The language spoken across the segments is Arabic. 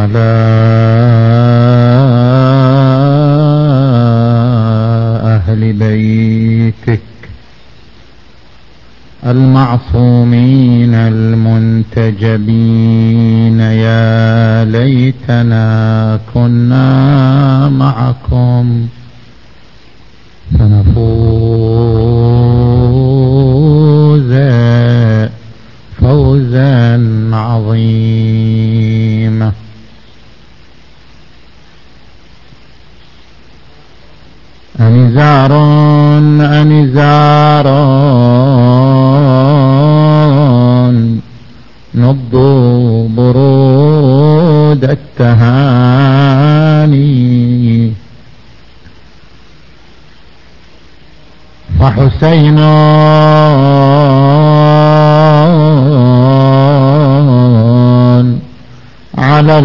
وعلى أهل بيتك المعصومين المنتجبين. يا ليتنا كنا معكم فنفوز فوزا عظيما. أنزار نضوا برود التهاني فحسين على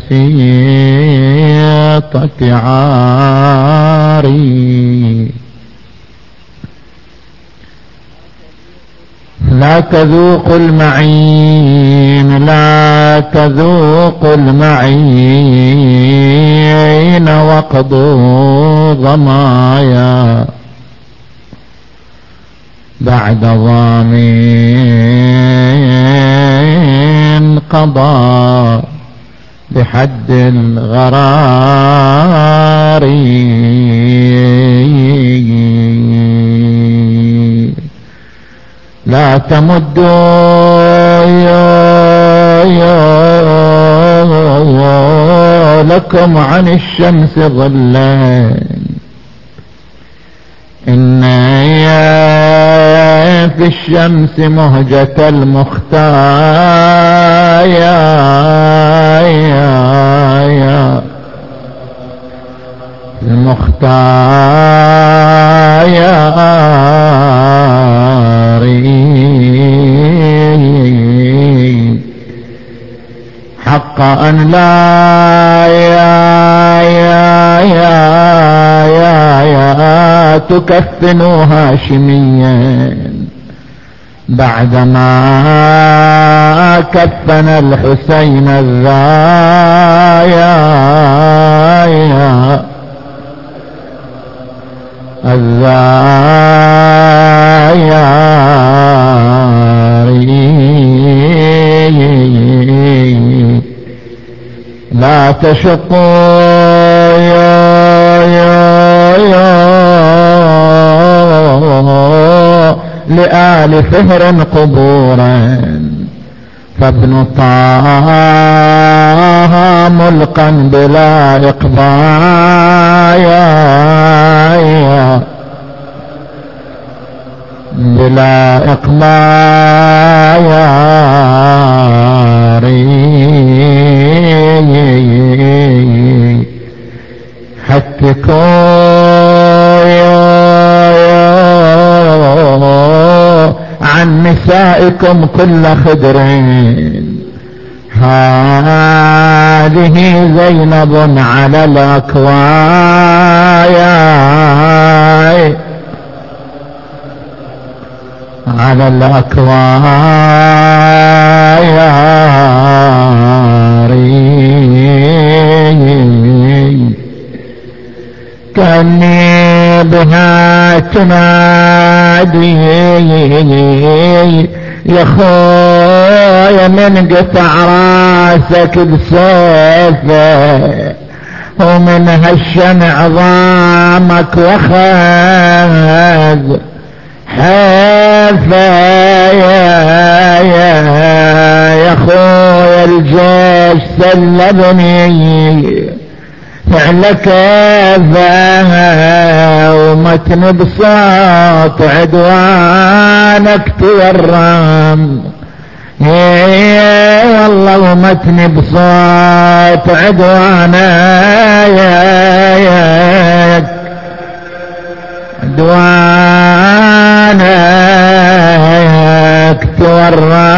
البسيطة عاري. لا تذوقوا المعين لا تذوقوا المعين وقضوا ضمايا بعد ضامن قضى بحد الغرار. لا تمدوا لكم عن الشمس ظلا إن في الشمس مهجة المختار حق أن لا تكفنوا هاشميا بعدما كفن الحسين لا تشقوا لآل فهر قبورا فابن طه ملقا بلا إقضايا بلا إقضايا حتكوا عن نسائكم كل خدر هذه زينب على الأكوايا على الأكوايا كأني بها تنادي يا خويا من قطع راسك بسيفه ومن هشن عظامك وخذ حيفه يا خويا الجيش سلبني فعلك ذا ومتن بصوت عدوانك تورم والله ومتن بصوت عدوانك تورم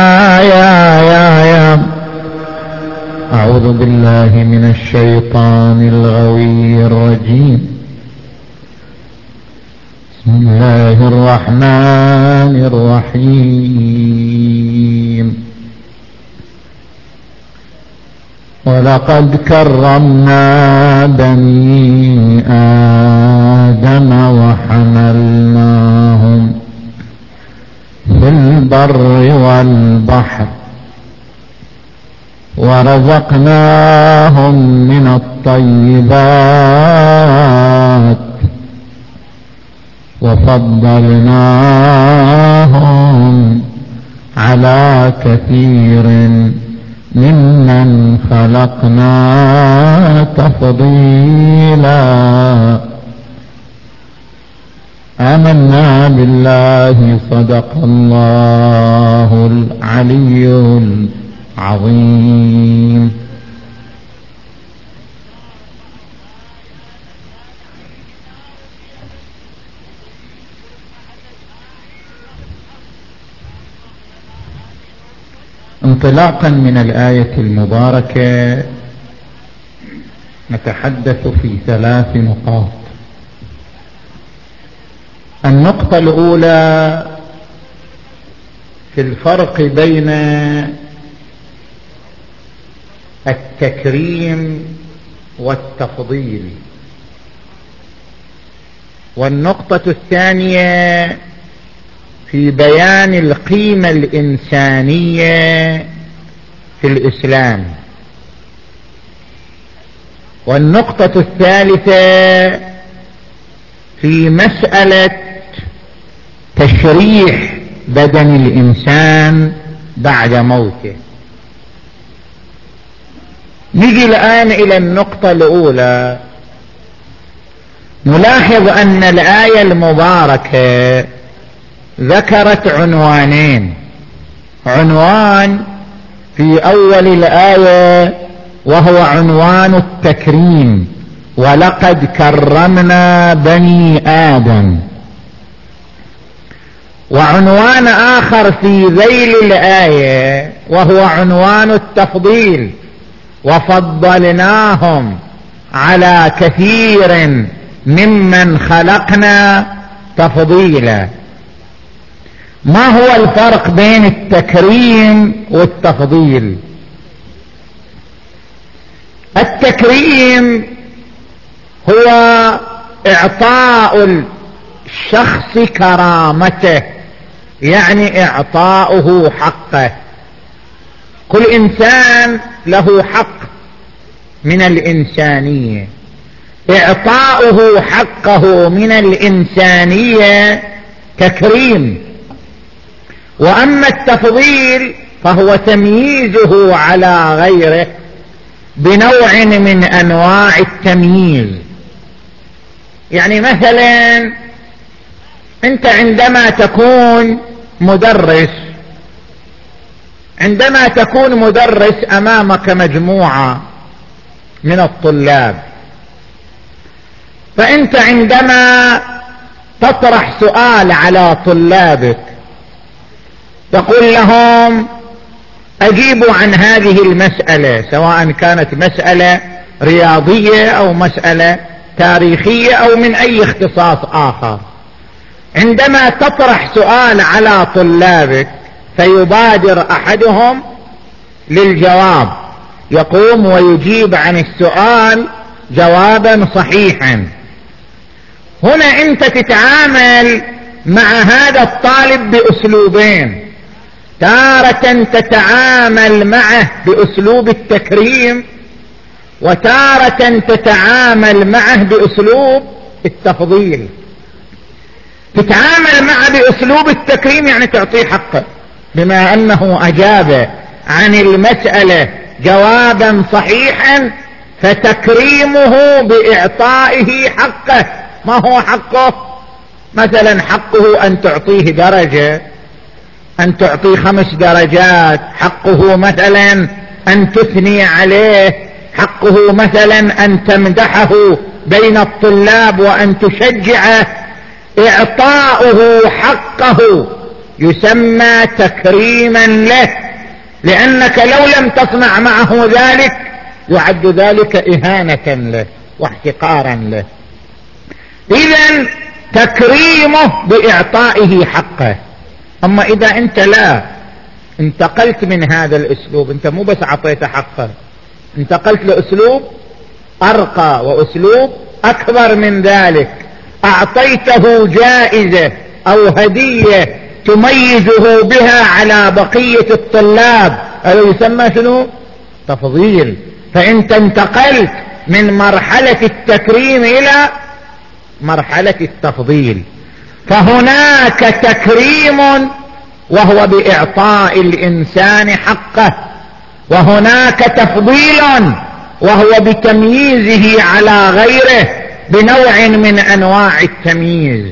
أعوذ بالله من الشيطان الغوي الرجيم. بسم الله الرحمن الرحيم. ولقد كرمنا بني آدم وحملناهم في البر والبحر ورزقناهم من الطيبات وفضلناهم على كثير ممن خلقنا تفضيلا. آمنا بالله. صدق الله العلي العظيم. انطلاقا من الآية المباركة نتحدث في 3 نقاط. النقطة الأولى في الفرق بين التكريم والتفضيل، والنقطة الثانية في بيان القيمة الإنسانية في الإسلام، والنقطة الثالثة في مسألة تشريح بدن الإنسان بعد موته. نجي الآن إلى النقطة الأولى. نلاحظ أن الآية المباركة ذكرت عنوانين. عنوان في أول الآية وهو عنوان التكريم، ولقد كرمنا بني آدم، وعنوان آخر في ذيل الآية وهو عنوان التفضيل، وفضلناهم على كثير ممن خلقنا تفضيلا. ما هو الفرق بين التكريم والتفضيل؟ التكريم هو إعطاء الشخص كرامته، يعني إعطاؤه حقه. كل إنسان له حق من الإنسانية، إعطاؤه حقه من الإنسانية تكريم. وأما التفضيل فهو تمييزه على غيره بنوع من أنواع التمييز. يعني مثلا أنت عندما تكون مدرس أمامك مجموعة من الطلاب، فأنت عندما تطرح سؤال على طلابك تقول لهم أجيبوا عن هذه المسألة، سواء كانت مسألة رياضية أو مسألة تاريخية أو من أي اختصاص آخر. عندما تطرح سؤال على طلابك فيبادر أحدهم للجواب، يقوم ويجيب عن السؤال جوابا صحيحا. هنا أنت تتعامل مع هذا الطالب بأسلوبين: تارة تتعامل معه بأسلوب التكريم، وتارة تتعامل معه بأسلوب التفضيل. تتعامل معه بأسلوب التكريم يعني تعطيه حقه، بما أنه أجاب عن المسألة جوابا صحيحا فتكريمه بإعطائه حقه. ما هو حقه؟ مثلا حقه أن تعطيه درجة، أن تعطيه 5 درجات، حقه مثلا أن تثني عليه، حقه مثلا أن تمدحه بين الطلاب وأن تشجعه. إعطاؤه حقه يسمى تكريما له، لأنك لو لم تصنع معه ذلك يعد ذلك إهانة له واحتقارا له. إذن تكريمه بإعطائه حقه. أما إذا أنت لا انتقلت من هذا الأسلوب، أنت مو بس أعطيته حقه، انتقلت لأسلوب أرقى وأسلوب أكبر من ذلك، أعطيته جائزة أو هدية تميزه بها على بقية الطلاب، هذا يسمى شنو؟ تفضيل. فأنت انتقلت من مرحلة التكريم إلى مرحلة التفضيل. فهناك تكريم وهو بإعطاء الإنسان حقه، وهناك تفضيل وهو بتمييزه على غيره بنوع من أنواع التمييز.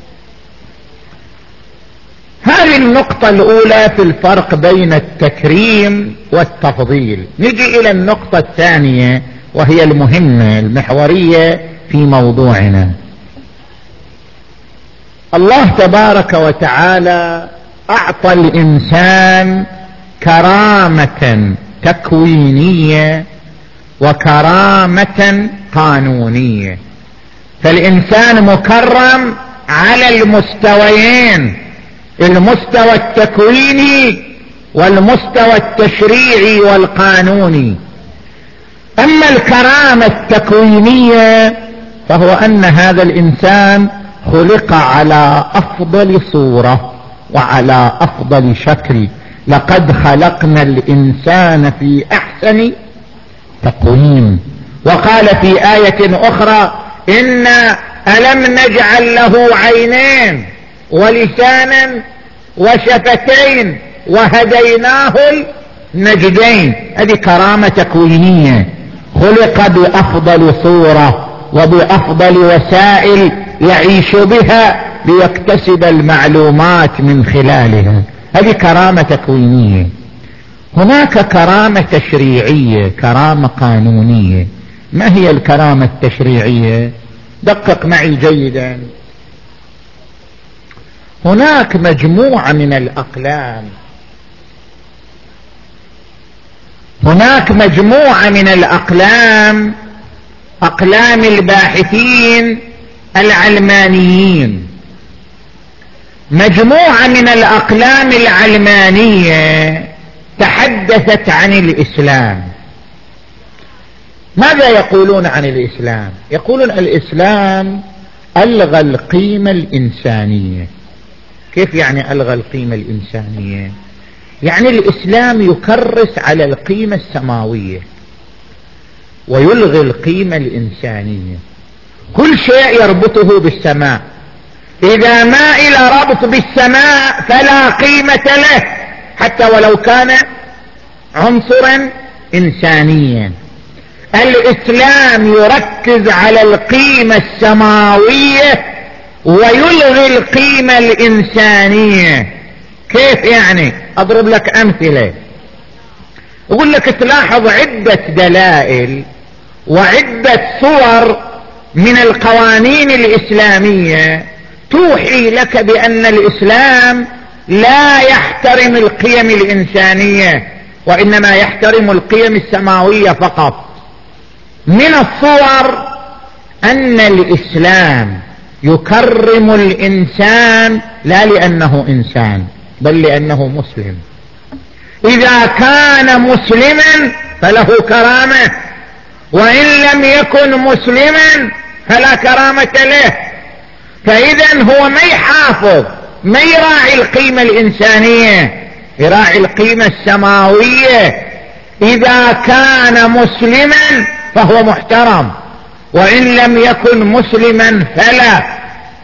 هذه النقطة الأولى في الفرق بين التكريم والتفضيل. نجي إلى النقطة الثانية وهي المهمة المحورية في موضوعنا. الله تبارك وتعالى أعطى الإنسان كرامة تكوينية وكرامة قانونية، فالإنسان مكرم على المستويين، المستوى التكويني والمستوى التشريعي والقانوني. أما الكرامة التكوينية فهو أن هذا الإنسان خلق على أفضل صورة وعلى أفضل شكل، لقد خلقنا الإنسان في أحسن تقويم. وقال في آية أخرى إنا ألم نجعل له عينين ولسانا وشفتين وهديناه النجدين. هذه كرامة تكوينية، خلق بأفضل صورة وبأفضل وسائل يعيش بها ليكتسب المعلومات من خلالها، هذه كرامة تكوينية. هناك كرامة تشريعية، كرامة قانونية. ما هي الكرامة التشريعية؟ دقق معي جيدا. هناك مجموعة من الأقلام، هناك مجموعة من الأقلام، أقلام الباحثين العلمانيين، مجموعة من الأقلام العلمانية تحدثت عن الإسلام. ماذا يقولون عن الإسلام؟ يقولون الإسلام ألغى القيمة الإنسانية. كيف يعني ألغى القيمة الإنسانية؟ يعني الإسلام يكرس على القيمة السماوية ويلغي القيمة الإنسانية. كل شيء يربطه بالسماء، إذا ما إلى ربط بالسماء فلا قيمة له حتى ولو كان عنصرا إنسانيا. الإسلام يركز على القيمة السماوية ويلغي القيمة الإنسانية. كيف يعني؟ أضرب لك أمثلة. أقول لك تلاحظ عدة دلائل وعدة صور من القوانين الإسلامية توحي لك بأن الإسلام لا يحترم القيم الإنسانية وإنما يحترم القيم السماوية فقط. من الصور أن الإسلام يكرم الإنسان لا لأنه إنسان بل لأنه مسلم. إذا كان مسلما فله كرامة، وإن لم يكن مسلما فلا كرامة له. فإذا هو ما يحافظ، ما يراعي القيمة الإنسانية، يراعي القيمة السماوية. إذا كان مسلما فهو محترم، وإن لم يكن مسلما فلا.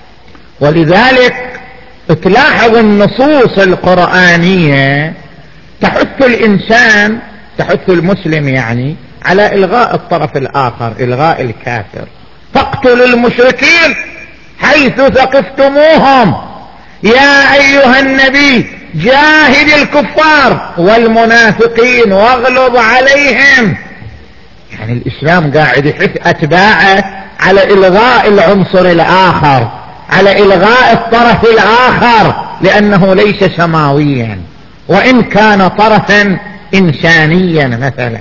ولذلك تلاحظ النصوص القرآنية تحث الإنسان، تحث المسلم يعني على إلغاء الطرف الآخر، إلغاء الكافر. فاقتلوا المشركين حيث ثقفتموهم يا أيها النبي جاهد الكفار والمنافقين واغلظ عليهم. يعني الإسلام قاعد يحث أتباعه على إلغاء العنصر الآخر، على إلغاء الطرف الآخر، لأنه ليس سماويا وإن كان طرفا إنسانيا مثلا.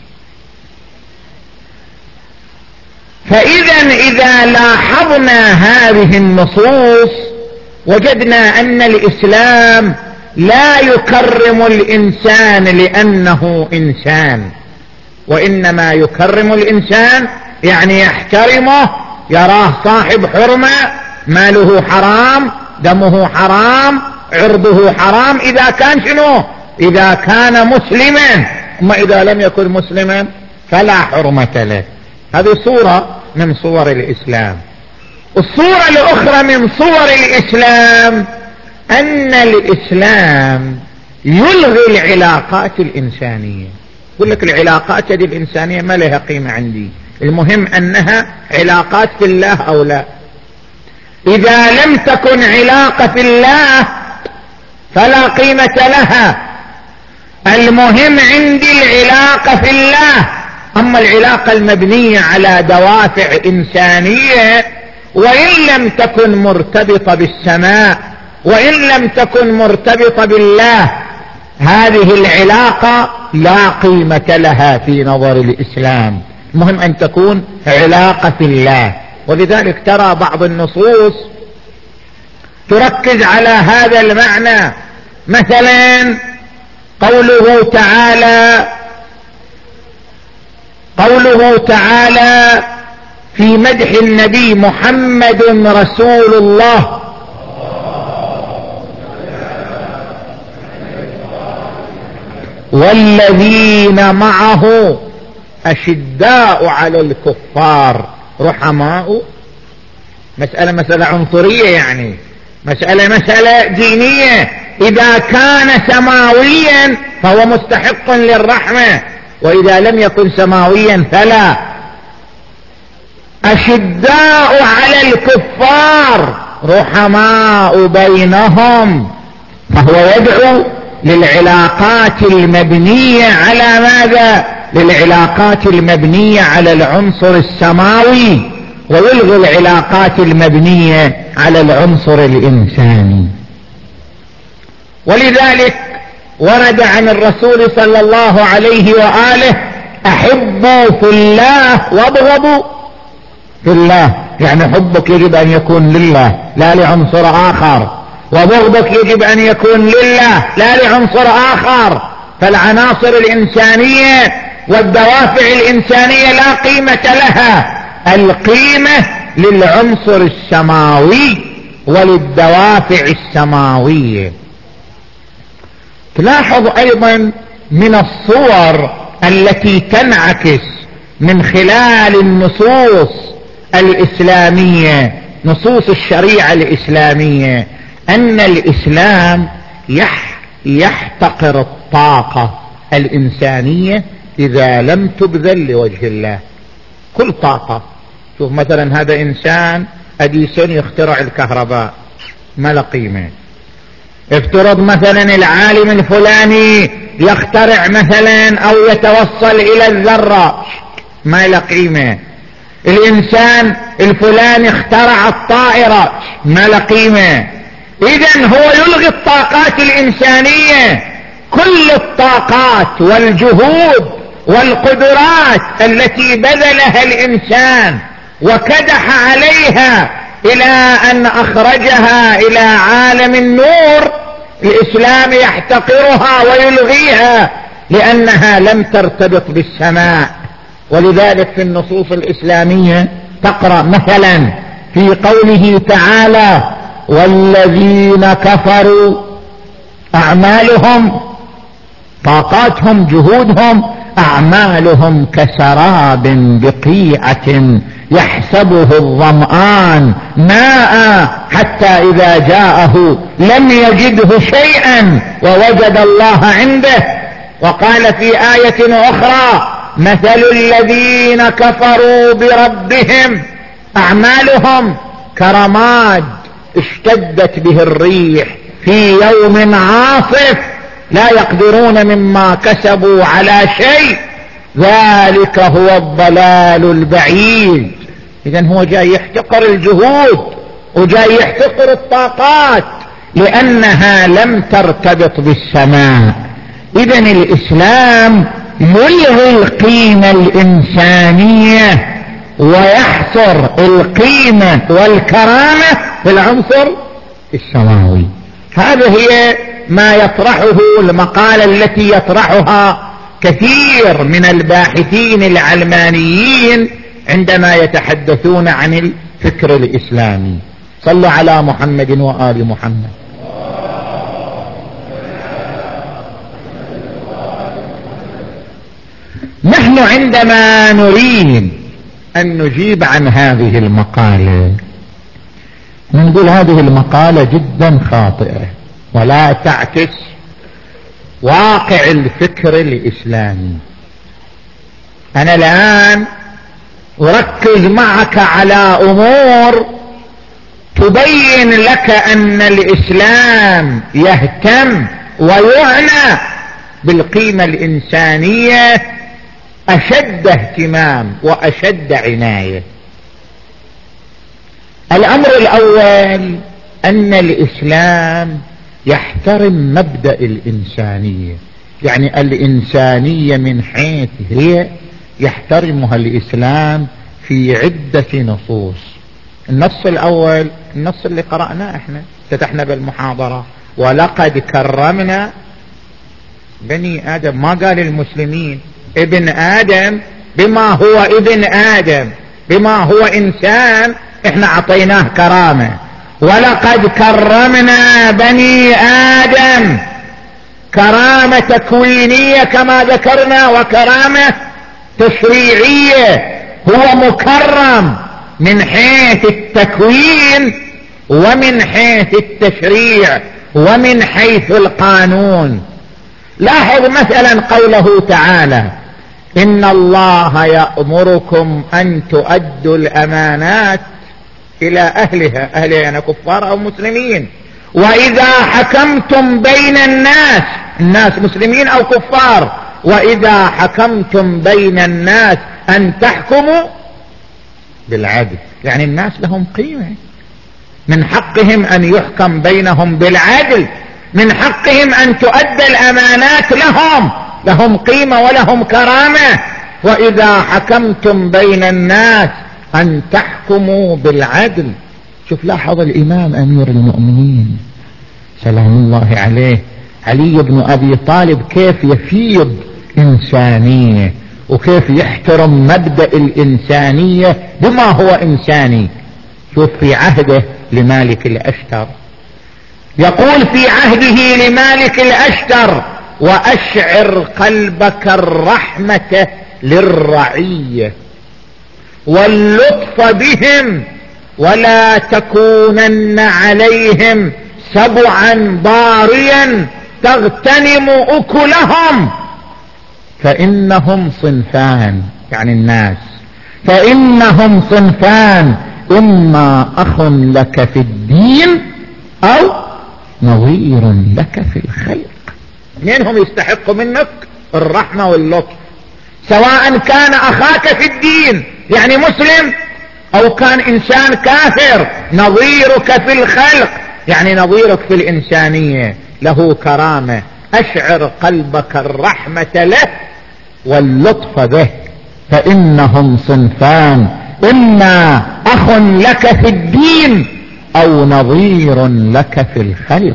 فإذا لاحظنا هذه النصوص وجدنا أن الإسلام لا يكرم الإنسان لأنه إنسان، وإنما يكرم الإنسان يعني يحترمه، يراه صاحب حرمة، ماله حرام، دمه حرام، عرضه حرام، إذا كان شنو؟ إذا كان مسلما. أما إذا لم يكن مسلما فلا حرمة له. هذه صورة من صور الإسلام. الصورة الأخرى من صور الإسلام أن الإسلام يلغي العلاقات الإنسانية. يقول لك العلاقات الإنسانية ما لها قيمة عندي، المهم أنها علاقات في الله أو لا. إذا لم تكن علاقة في الله فلا قيمة لها، المهم عندي العلاقة في الله. أما العلاقة المبنية على دوافع إنسانية وإن لم تكن مرتبطة بالسماء وإن لم تكن مرتبطة بالله، هذه العلاقة لا قيمة لها في نظر الإسلام. المهم أن تكون علاقة في الله. ولذلك ترى بعض النصوص تركز على هذا المعنى. مثلا قوله تعالى في مدح النبي: محمد رسول الله والذين معه أشداء على الكفار رحماء. مسألة عنصرية، يعني مسألة دينية. إذا كان سماويا فهو مستحق للرحمة، وإذا لم يكن سماويا فلا. أشداء على الكفار رحماء بينهم، فهو يدعو للعلاقات المبنية على ماذا؟ للعلاقات المبنية على العنصر السماوي، ويلغي العلاقات المبنية على العنصر الإنساني. ولذلك ورد عن الرسول صلى الله عليه وآله: أحبوا في الله وابغضوا في الله. يعني حبك يجب أن يكون لله لا لعنصر آخر، وبغضك يجب أن يكون لله لا لعنصر آخر. فالعناصر الإنسانية والدوافع الإنسانية لا قيمة لها، القيمة للعنصر السماوي وللدوافع السماوية. تلاحظ أيضا من الصور التي تنعكس من خلال النصوص الإسلامية، نصوص الشريعة الإسلامية، أن الإسلام يحتقر الطاقة الإنسانية إذا لم تبذل لوجه الله. كل طاقة. شوف مثلا هذا إنسان أديسون يخترع الكهرباء، ما له قيمة. افترض مثلا العالم الفلاني يخترع مثلا أو يتوصل إلى الذرة، ما له قيمة. الإنسان الفلاني اخترع الطائرة، ما له قيمة. إذن هو يلغي الطاقات الإنسانية، كل الطاقات والجهود والقدرات التي بذلها الإنسان وكدح عليها إلى أن أخرجها إلى عالم النور، الإسلام يحتقرها ويلغيها لأنها لم ترتبط بالسماء. ولذلك في النصوص الإسلامية تقرأ مثلا في قوله تعالى: والذين كفروا أعمالهم، طاقاتهم جهودهم، أعمالهم كسراب بقيعة يحسبه الظمآن ماء حتى إذا جاءه لم يجده شيئا ووجد الله عنده. وقال في آية أخرى: مثل الذين كفروا بربهم أعمالهم كرماد اشتدت به الريح في يوم عاصف لا يقدرون مما كسبوا على شيء ذلك هو الضلال البعيد. إذن هو جاي يحتقر الجهود وجاي يحتقر الطاقات لأنها لم ترتبط بالسماء. إذن الإسلام يلغي القيمة الإنسانية ويحصر القيمة والكرامة في العنصر السماوي. هذا هي ما يطرحه المقالة التي يطرحها كثير من الباحثين العلمانيين عندما يتحدثون عن الفكر الإسلامي. صلوا على محمد وآل محمد. نحن عندما نريد أن نجيب عن هذه المقالة نقول هذه المقالة جدا خاطئة ولا تعكس واقع الفكر الإسلامي. أنا الآن أركز معك على أمور تبين لك أن الإسلام يهتم ويعنى بالقيمة الإنسانية أشد اهتمام وأشد عناية. الأمر الأول أن الإسلام يحترم مبدأ الإنسانية، يعني الإنسانية من حيث هي يحترمها الإسلام في عدة نصوص. النص الأول النص اللي قرأناه احنا فتحنا بالمحاضرة: ولقد كرمنا بني آدم. ما قال المسلمين ابن آدم بما هو ابن آدم، بما هو إنسان احنا عطيناه كرامة. ولقد كرمنا بني آدم، كرامة تكوينية كما ذكرنا وكرامة تشريعية. هو مكرم من حيث التكوين ومن حيث التشريع ومن حيث القانون. لاحظ مثلا قوله تعالى: إن الله يأمركم أن تؤدوا الأمانات إلى أهلها. أهلها يعني كفار أو مسلمين. وإذا حكمتم بين الناس مسلمين أو كفار، وإذا حكمتم بين الناس أن تحكموا بالعدل. يعني الناس لهم قيمة، من حقهم أن يحكم بينهم بالعدل، من حقهم أن تؤدى الأمانات لهم قيمة ولهم كرامة. وإذا حكمتم بين الناس أن تحكموا بالعدل. شوف لاحظ الإمام أمير المؤمنين سلام الله عليه علي بن أبي طالب كيف يفيض إنسانية وكيف يحترم مبدأ الإنسانية بما هو إنساني. شوف في عهده لمالك الأشتر يقول في عهده لمالك الأشتر: وأشعر قلبك الرحمة للرعية واللطف بهم ولا تكونن عليهم سبعا ضاريا تغتنم أكلهم فإنهم صنفان. يعني الناس فإنهم صنفان: إما أخ لك في الدين أو نظير لك في الخلق. منهم يستحق منك الرحمة واللطف، سواء كان أخاك في الدين يعني مسلم أو كان إنسان كافر. نظيرك في الخلق يعني نظيرك في الإنسانية له كرامة. أشعر قلبك الرحمة له واللطف به. فإنهم صنفان: إما أخ لك في الدين أو نظير لك في الخلق.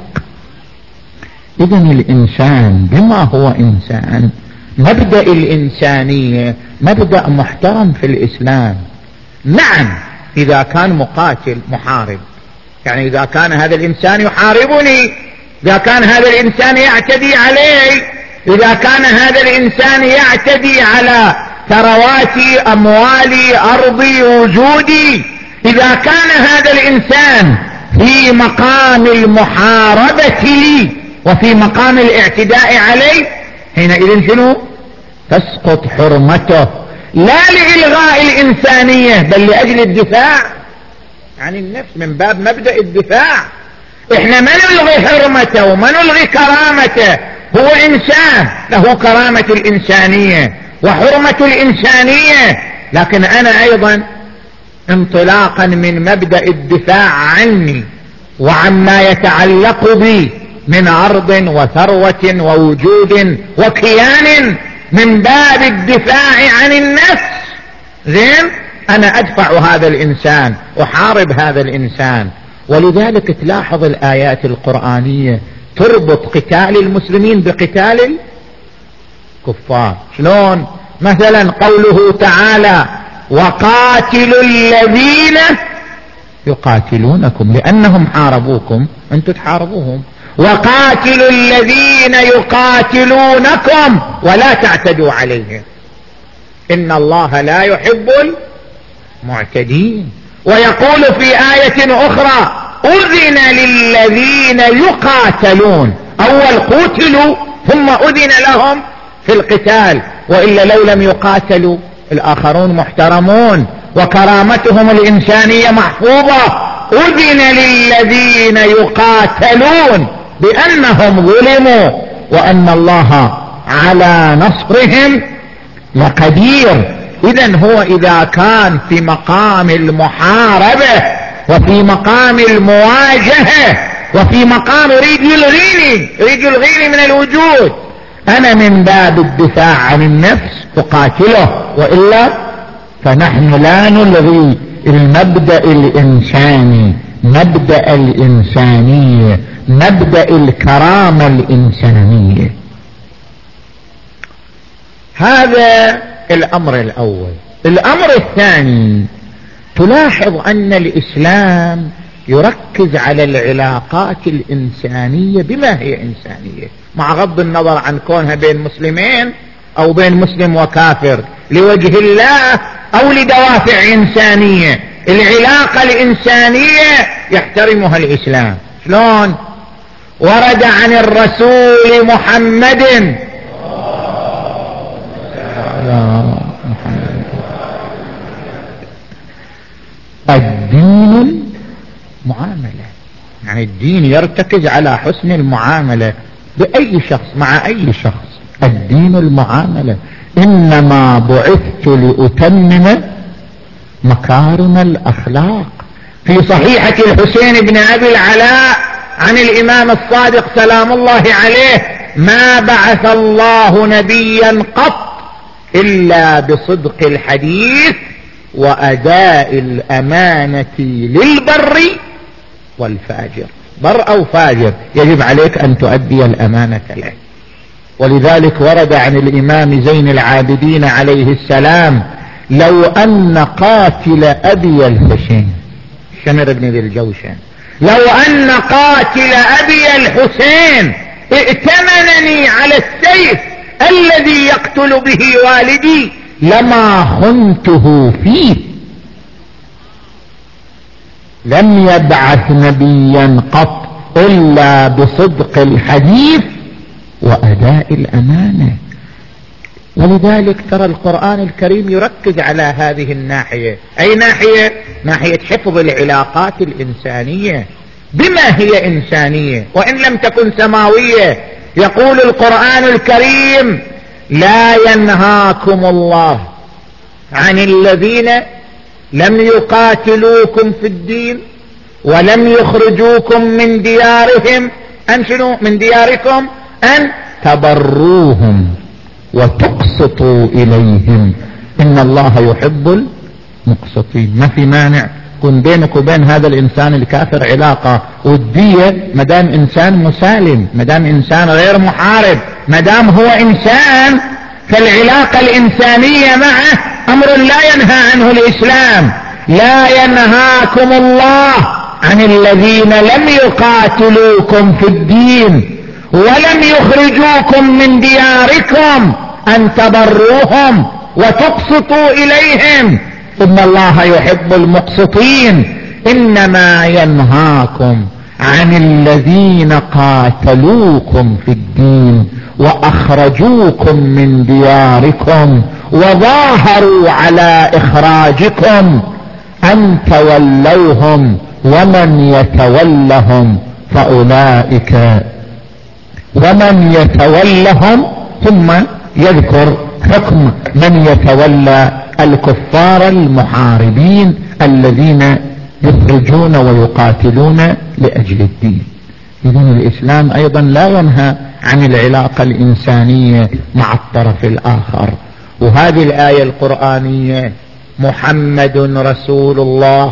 إذن الإنسان بما هو إنسان، مبدأ الإنسانية مبدأ محترم في الإسلام. نعم إذا كان مقاتل محارب، يعني إذا كان هذا الإنسان يحاربني، إذا كان هذا الإنسان يعتدي علي، إذا كان هذا الإنسان يعتدي على ثرواتي أموالي أرضي وجودي، إذا كان هذا الإنسان في مقام المحاربة لي وفي مقام الاعتداء علي، حينئذ شنو؟ تسقط حرمته، لا لإلغاء الإنسانية بل لأجل الدفاع عن النفس من باب مبدأ الدفاع. احنا ما نلغي حرمته وما نلغي كرامته، هو إنسان له كرامة الإنسانية وحرمة الإنسانية، لكن أنا أيضا انطلاقا من مبدأ الدفاع عني وعما يتعلق بي من أرض وثروة ووجود وكيان، من باب الدفاع عن النفس، زين أنا أدفع هذا الإنسان، أحارب هذا الإنسان. ولذلك تلاحظ الآيات القرآنية تربط قتال المسلمين بقتال كفار. شلون؟ مثلا قوله تعالى وقاتلوا الذين يقاتلونكم، لأنهم حاربوكم أنتم تحاربوهم. وقاتلوا الذين يقاتلونكم ولا تعتدوا عليهم إن الله لا يحب المعتدين. ويقول في آية أخرى أذن للذين يقاتلون، أول قتلوا ثم أذن لهم في القتال، وإلا لو لم يقاتلوا الآخرون محترمون وكرامتهم الإنسانية محفوظة. أذن للذين يقاتلون بأنهم ظلموا وأن الله على نصرهم لقدير. إذن هو إذا كان في مقام المحاربة وفي مقام المواجهة وفي مقام يريد يلغيني من الوجود، أنا من باب الدفاع عن النفس أقاتله، وإلا فنحن لا نلغي المبدأ الإنساني، مبدأ الإنسانية، مبدأ الكرامة الإنسانية. هذا الأمر الأول. الأمر الثاني، تلاحظ أن الإسلام يركز على العلاقات الإنسانية بما هي إنسانية، مع غض النظر عن كونها بين مسلمين أو بين مسلم وكافر، لوجه الله أو لدوافع إنسانية. العلاقة الإنسانية يحترمها الإسلام. شلون؟ ورد عن الرسول محمد الدين المعاملة، يعني الدين يرتكز على حسن المعاملة بأي شخص مع أي شخص. الدين المعاملة، إنما بعثت لأتمم مكارم الأخلاق. في صحيحة الحسين بن أبي العلاء عن الإمام الصادق سلام الله عليه: ما بعث الله نبيا قط إلا بصدق الحديث وأداء الأمانة للبر والفاجر. بر أو فاجر يجب عليك أن تؤدي الأمانة له. ولذلك ورد عن الإمام زين العابدين عليه السلام: لو أن قاتل أبي الحسين، شمر بن ذي الجوشن، لو أن قاتل أبي الحسين ائتمنني على السيف الذي يقتل به والدي لما خنته فيه. لم يبعث نبيا قط إلا بصدق الحديث وأداء الأمانة. ولذلك ترى القرآن الكريم يركز على هذه الناحية. أي ناحية؟ ناحية حفظ العلاقات الإنسانية بما هي إنسانية وإن لم تكن سماوية. يقول القرآن الكريم: لا ينهاكم الله عن الذين لم يقاتلوكم في الدين ولم يخرجوكم من ديارهم أن شنو؟ من دياركم أن تبروهم وتقسطوا إليهم إن الله يحب المقسطين. ما في مانع يكون بينك وبين هذا الإنسان الكافر علاقة ودية مدام إنسان مسالم، مدام إنسان غير محارب، مدام هو إنسان، فالعلاقة الإنسانية معه أمر لا ينهى عنه الإسلام. لا ينهاكم الله عن الذين لم يقاتلوكم في الدين ولم يخرجوكم من دياركم أن تبروهم وتقسطوا إليهم إن الله يحب المقسطين. إنما ينهاكم عن الذين قاتلوكم في الدين وأخرجوكم من دياركم وظاهروا على إخراجكم أن تولوهم ومن يتولهم فأولئك. ومن يتولهم ثم يذكر حكم من يتولى الكفار المحاربين الذين يخرجون ويقاتلون لأجل الدين. إذن الإسلام أيضا لا ينهى عن العلاقة الإنسانية مع الطرف الآخر. وهذه الآية القرآنية: محمد رسول الله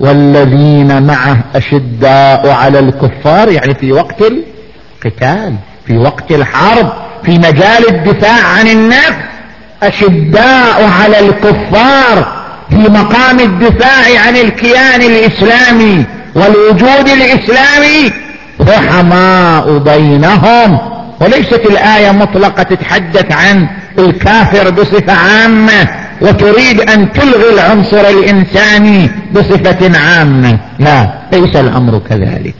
والذين معه أشداء على الكفار، يعني في وقت القتال، في وقت الحرب، في مجال الدفاع عن النفس. أشداء على الكفار في مقام الدفاع عن الكيان الإسلامي والوجود الإسلامي، رحماء بينهم. وليست الآية مطلقة تتحدث عن الكافر بصفة عامة وتريد أن تلغي العنصر الإنساني بصفة عامة، لا، ليس الأمر كذلك.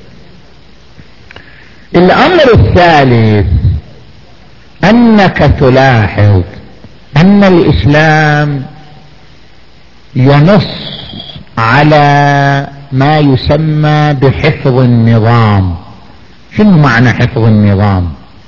الأمر الثالث أنك تلاحظ أن الإسلام ينص على ما يسمى بحفظ النظام. شنو معنى حفظ النظام؟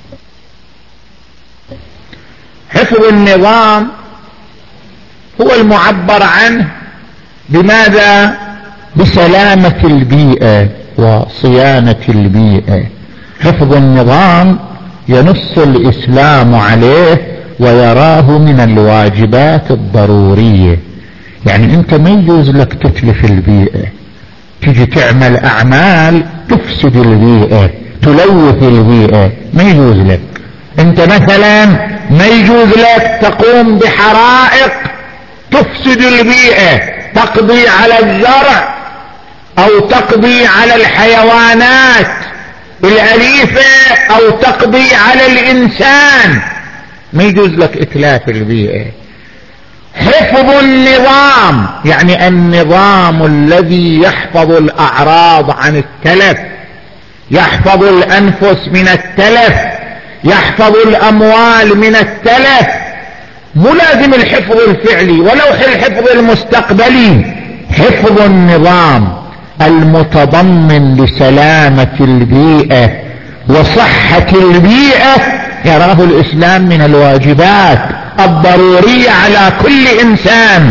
حفظ النظام هو المعبر عنه بماذا؟ بسلامة البيئة وصيانة البيئة. حفظ النظام ينص الإسلام عليه ويراه من الواجبات الضرورية. يعني انت ما يجوز لك تتلف البيئة، تجي تعمل أعمال تفسد البيئة، تلوث البيئة، ما يجوز لك. انت مثلا ما يجوز لك تقوم بحرائق تفسد البيئة، تقضي على الزرع او تقضي على الحيوانات الأليفة او تقضي على الإنسان، ما يجوز لك إتلاف البيئة. حفظ النظام يعني النظام الذي يحفظ الأعراض عن التلف، يحفظ الأنفس من التلف، يحفظ الأموال من التلف. مو لازم الحفظ الفعلي ولو الحفظ المستقبلي. حفظ النظام المتضمن لسلامة البيئة وصحة البيئة يراه الإسلام من الواجبات الضرورية على كل إنسان.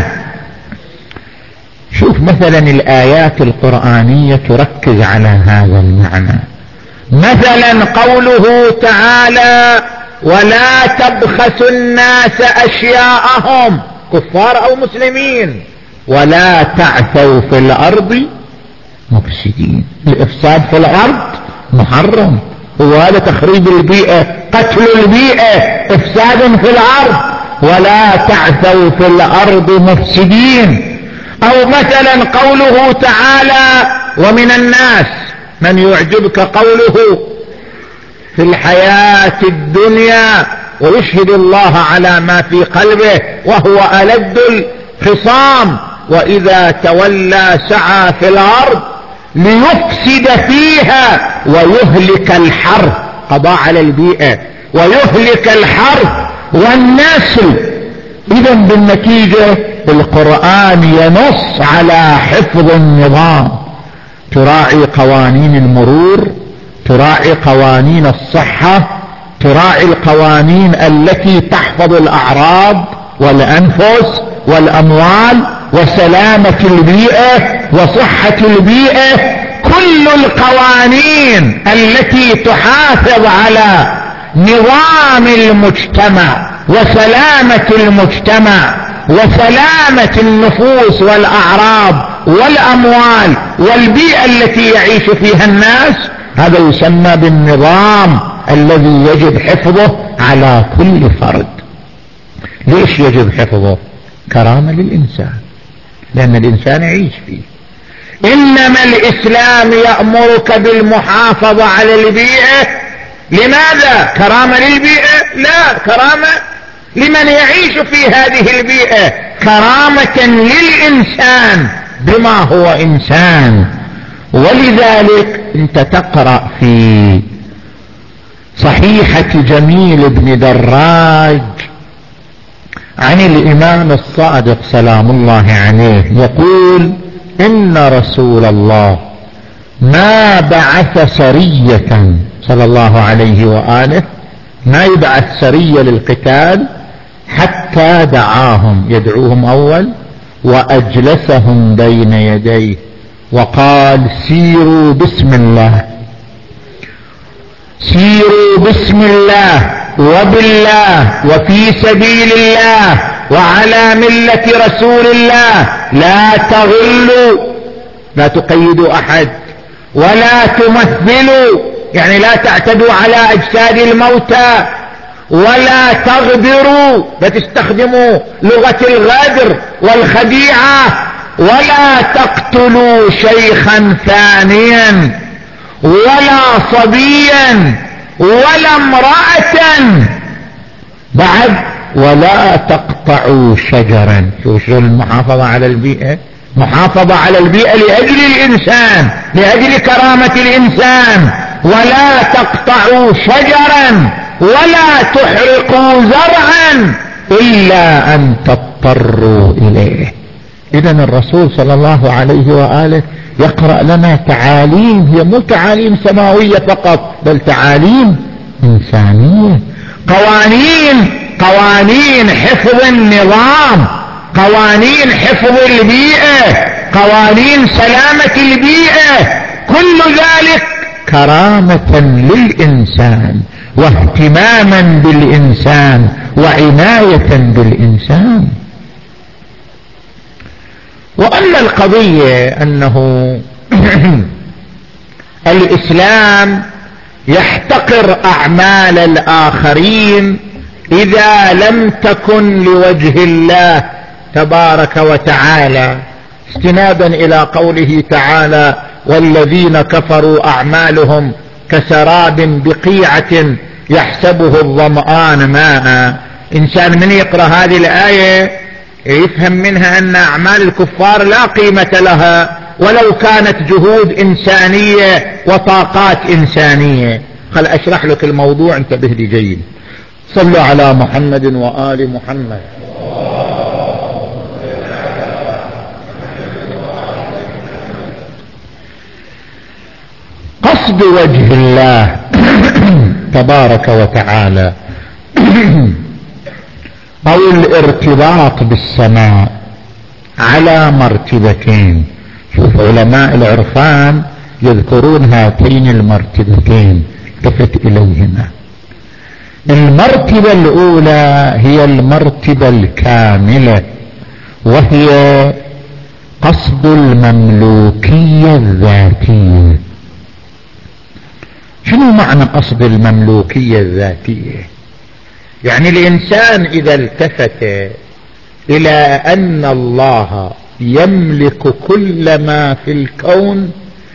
شوف مثلا الآيات القرآنية تركز على هذا المعنى. مثلا قوله تعالى: ولا تبخسوا الناس أشياءهم، كفار أو مسلمين، ولا تعثوا في الأرض مفسدين. الإفساد في الأرض محرم، وهذا تخريب البيئة، قتل البيئة، إفساد في الأرض. ولا تعثوا في الأرض مفسدين. أو مثلا قوله تعالى: ومن الناس من يعجبك قوله في الحياة الدنيا ويشهد الله على ما في قلبه وهو ألد الخصام، وإذا تولى سعى في الأرض ليفسد فيها ويهلك الحرث، قضاء على البيئة، ويهلك الحرث والنسل. إذا بالنتيجة القرآن ينص على حفظ النظام، تراعي قوانين المرور، تراعي قوانين الصحة، تراعي القوانين التي تحفظ الأعراض والأنفس والأموال وسلامة البيئة وصحة البيئة. كل القوانين التي تحافظ على نظام المجتمع وسلامة المجتمع وسلامة النفوس والأعراض والأموال والبيئة التي يعيش فيها الناس، هذا يسمى بالنظام الذي يجب حفظه على كل فرد. ليش يجب حفظه؟ كرامة للإنسان، لأن الإنسان يعيش فيه. إنما الإسلام يأمرك بالمحافظة على البيئة. لماذا؟ كرامة للبيئة؟ لا، كرامة لمن يعيش في هذه البيئة، كرامة للإنسان بما هو إنسان. ولذلك انت تقرأ في صحيحة جميل بن دراج عن الإمام الصادق سلام الله عليه يقول: إن رسول الله ما بعث سرية صلى الله عليه وآله، ما يبعث سرية للقتال حتى دعاهم، يدعوهم أول وأجلسهم بين يديه وقال: سيروا بسم الله، سيروا بسم الله وبالله وفي سبيل الله وعلى ملة رسول الله، لا تغلوا لا تقيدوا أحد، ولا تمثلوا يعني لا تعتدوا على أجساد الموتى، ولا تغدروا لا تستخدموا لغة الغدر والخديعة، ولا تقتلوا شيخا ثانيا ولا صبيا ولا امرأة بعد، ولا تقطعوا شجرا. شو المحافظة على البيئة؟ محافظة على البيئة لأجل الإنسان، لأجل كرامة الإنسان. ولا تقطعوا شجرا ولا تحرقوا زرعا إلا أن تضطروا إليه. إذن الرسول صلى الله عليه وآله يقرأ لنا تعاليم، هي مو تعاليم سماوية فقط بل تعاليم إنسانية، قوانين حفظ النظام، قوانين حفظ البيئة، قوانين سلامة البيئة، كل ذلك كرامة للإنسان واهتماما بالإنسان وعناية بالإنسان. وأما القضية أنه الإسلام يحتقر أعمال الآخرين إذا لم تكن لوجه الله تبارك وتعالى، استنادا إلى قوله تعالى: والذين كفروا أعمالهم كسراب بقيعة يحسبه الظمآن ماء. إنسان من يقرأ هذه الآية يفهم منها أن أعمال الكفار لا قيمة لها ولو كانت جهود إنسانية وطاقات إنسانية. خل أشرح لك الموضوع، انتبه لي جيد. صلوا على محمد وآل محمد. قصد وجه الله تبارك وتعالى أو الارتباط بالسماء على مرتبتين. شوف علماء العرفان يذكرون هاتين المرتبتين، التفت إليهما. المرتبة الأولى هي المرتبة الكاملة، وهي قصد المملوكية الذاتية. شنو معنى قصد المملوكية الذاتية؟ يعني الإنسان إذا التفت إلى أن الله يملك كل ما في الكون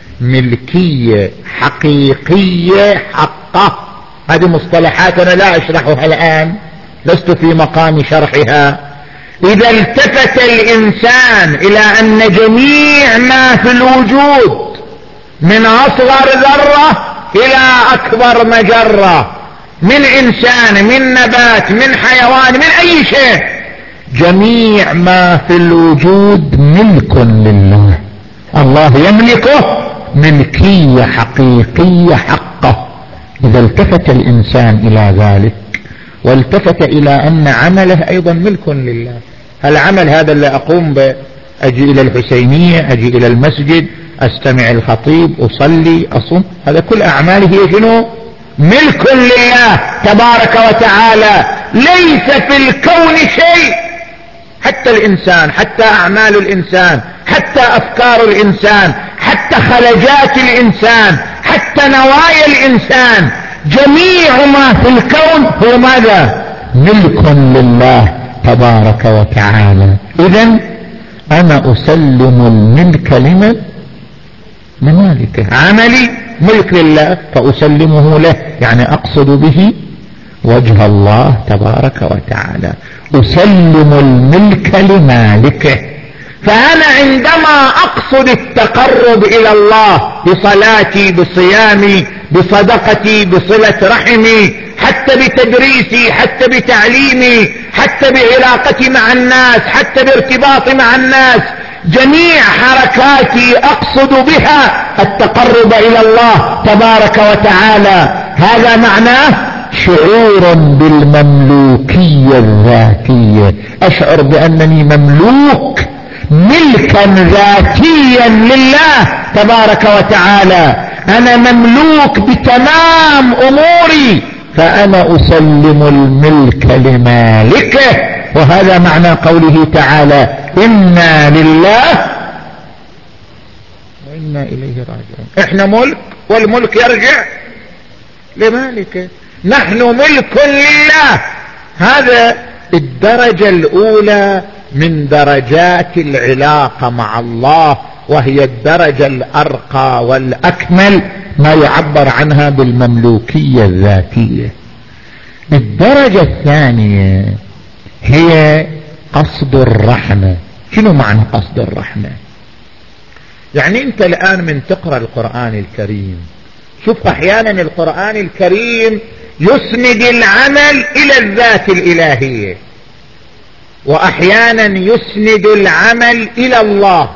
ملكية حقيقية حقه، هذه مصطلحات أنا لا أشرحها الآن، لست في مقام شرحها. إذا التفت الإنسان إلى أن جميع ما في الوجود من أصغر ذرة إلى أكبر مجرة، من إنسان من نبات من حيوان من أي شيء، جميع ما في الوجود ملك لله، الله يملكه ملكية حقيقية حقه. إذا التفت الإنسان إلى ذلك والتفت إلى أن عمله أيضا ملك لله. العمل هذا اللي أقوم به، أجي إلى الحسينية، أجي إلى المسجد، أستمع الخطيب، أصلي، أصوم، هذا كل أعماله هي شنو؟ ملك لله تبارك وتعالى. ليس في الكون شيء، حتى الإنسان، حتى أعمال الإنسان، حتى أفكار الإنسان، حتى خلجات الإنسان، حتى نوايا الإنسان، جميع ما في الكون هو ماذا؟ ملك لله تبارك وتعالى. إذن أنا أسلم الملك لمن؟ لمالكه. عملي ملك لله فأسلمه له، يعني أقصد به وجه الله تبارك وتعالى، أسلم الملك لمالكه. فأنا عندما أقصد التقرب إلى الله بصلاتي، بصيامي، بصدقتي، بصلة رحمي، حتى بتدريسي، حتى بتعليمي، حتى بعلاقتي مع الناس، حتى بارتباطي مع الناس، جميع حركاتي أقصد بها التقرب إلى الله تبارك وتعالى. هذا معناه شعور بالمملوكية الذاتية، أشعر بأنني مملوك ملكا ذاتيا لله تبارك وتعالى، أنا مملوك بتمام أموري، فأنا أسلم الملك لمالكه. وهذا معنى قوله تعالى: إنا لله وإنا إليه راجعون. إحنا ملك والملك يرجع لمالكه، نحن ملك لله. هذا الدرجة الأولى من درجات العلاقة مع الله، وهي الدرجة الأرقى والأكمل، ما يعبر عنها بالمملوكية الذاتية. الدرجة الثانية هي قصد الرحمة. شنو معنى قصد الرحمة؟ يعني أنت الآن من تقرأ القرآن الكريم، شوف أحيانا القرآن الكريم يسند العمل إلى الذات الإلهية، وأحيانا يسند العمل إلى الله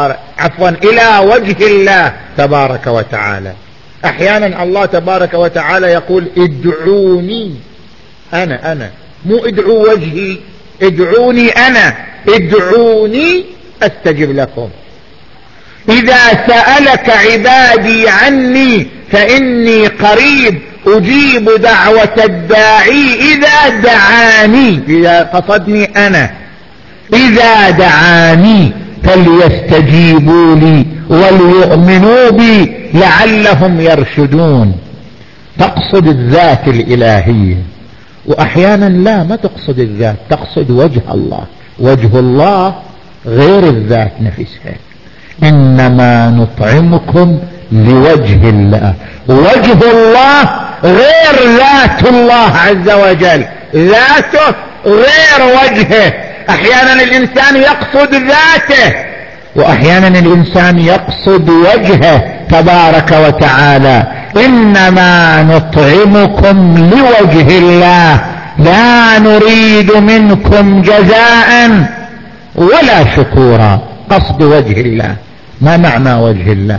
إلى وجه الله تبارك وتعالى. أحيانا الله تبارك وتعالى يقول ادعوني أنا، مو ادعوا وجهي، ادعوني أنا، ادعوني أستجب لكم. إذا سألك عبادي عني فإني قريب أجيب دعوة الداعي إذا دعاني، إذا قصدني أنا، إذا دعاني فليستجيبوا لي وليؤمنوا بي لعلهم يرشدون. تقصد الذات الإلهية، وأحيانا لا، ما تقصد الذات، تقصد وجه الله. وجه الله غير الذات نفسها. إنما نطعمكم لوجه الله. وجه الله غير ذات الله عز وجل، ذاته غير وجهه. أحيانا الإنسان يقصد ذاته، وأحيانا الإنسان يقصد وجهه تبارك وتعالى. إنما نطعمكم لوجه الله لا نريد منكم جزاء ولا شكورا. قصد وجه الله. ما معنى وجه الله؟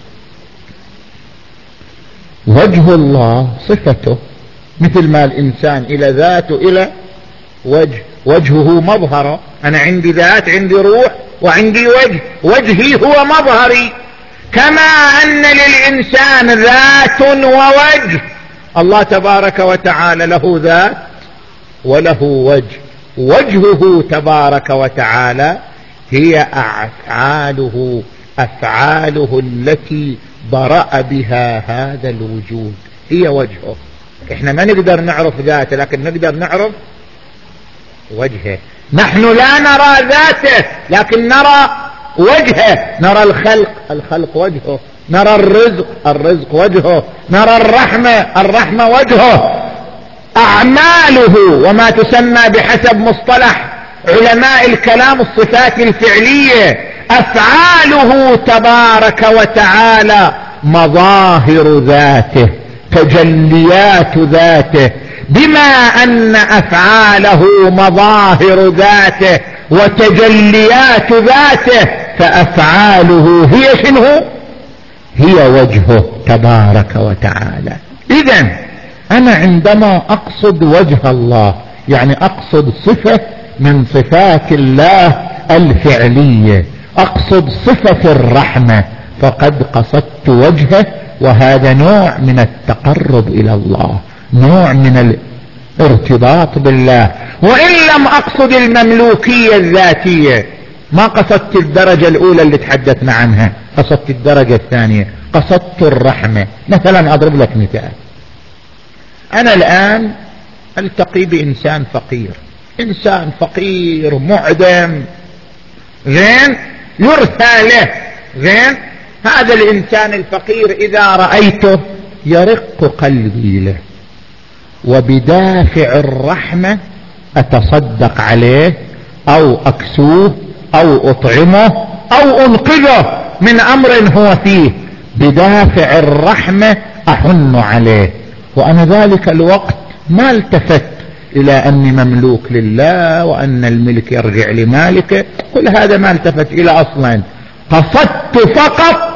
وجه الله صفته، مثل ما الإنسان إلى ذاته إلى وجه. وجهه مظهره، أنا عندي ذات، عندي روح، وعندي وجه. وجهي هو مظهري. كما أن للإنسان ذات ووجه، الله تبارك وتعالى له ذات وله وجه. وجهه تبارك وتعالى هي أفعاله التي برأ بها هذا الوجود، هي وجهه. احنا ما نقدر نعرف ذاته، لكن نقدر نعرف وجهه. نحن لا نرى ذاته، لكن نرى وجهه. نرى الخلق وجهه، نرى الرزق وجهه، نرى الرحمة وجهه. أعماله وما تسمى بحسب مصطلح علماء الكلام الصفات الفعلية، أفعاله تبارك وتعالى مظاهر ذاته، تجليات ذاته. بما أن أفعاله مظاهر ذاته وتجليات ذاته، فأفعاله هي شنو؟ هي وجهه تبارك وتعالى. إذن أنا عندما أقصد وجه الله، يعني أقصد صفة من صفات الله الفعلية، أقصد صفة الرحمة، فقد قصدت وجهه. وهذا نوع من التقرب إلى الله، نوع من الارتباط بالله. وإن لم أقصد المملوكية الذاتية، ما قصدت الدرجة الأولى اللي تحدثنا عنها، قصدت الدرجة الثانية، قصدت الرحمة. مثلا أضرب لك مثال. أنا الآن ألتقي بإنسان فقير، إنسان فقير معدم، زين، يرثى له، زين. هذا الإنسان الفقير إذا رأيته يرق قلبي له، وبدافع الرحمة أتصدق عليه أو أكسوه أو أطعمه أو أنقذه من أمر هو فيه. بدافع الرحمة أحن عليه، وأنا ذلك الوقت ما التفت إلى أني مملوك لله وأن الملك يرجع لمالكه، كل هذا ما التفت إلى أصلا. قصدت فقط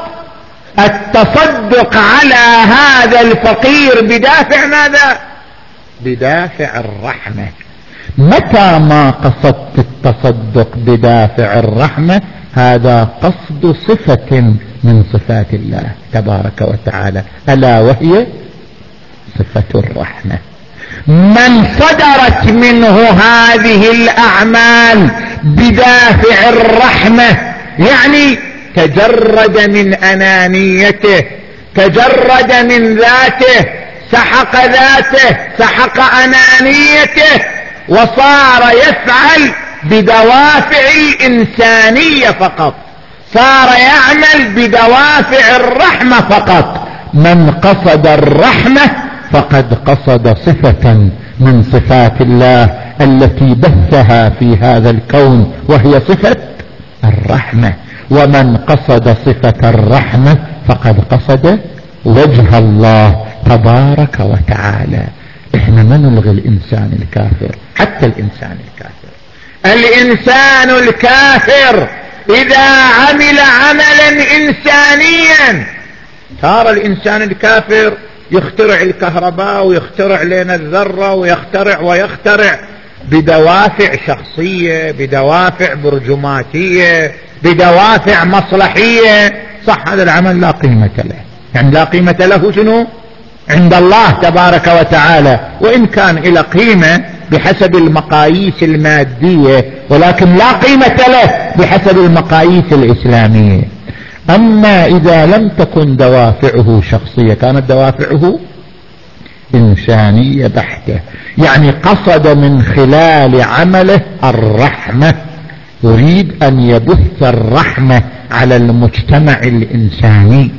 التصدق على هذا الفقير بدافع ماذا؟ بدافع الرحمة. متى ما قصدت التصدق بدافع الرحمة، هذا قصد صفة من صفات الله تبارك وتعالى، ألا وهي صفة الرحمة. من صدرت منه هذه الأعمال بدافع الرحمة، يعني تجرد من أنانيته، تجرد من ذاته، سحق ذاته، سحق أنانيته، وصار يفعل بدوافع الإنسانية فقط، صار يعمل بدوافع الرحمة فقط. من قصد الرحمة فقد قصد صفة من صفات الله التي بثها في هذا الكون، وهي صفة الرحمة. ومن قصد صفة الرحمة فقد قصد وجه الله تبارك وتعالى. احنا ما نلغي الإنسان الكافر، حتى الإنسان الكافر، الإنسان الكافر إذا عمل عملا إنسانيا، صار الإنسان الكافر يخترع الكهرباء ويخترع لنا الذرة ويخترع بدوافع شخصية، بدوافع برجماتية، بدوافع مصلحية. صح، هذا العمل لا قيمة له، يعني لا قيمة له شنو؟ عند الله تبارك وتعالى، وإن كان إلى قيمة بحسب المقاييس المادية، ولكن لا قيمة له بحسب المقاييس الإسلامية. أما إذا لم تكن دوافعه شخصية، كانت دوافعه إنسانية بحتة، يعني قصد من خلال عمله الرحمة، يريد أن يبث الرحمة على المجتمع الإنساني،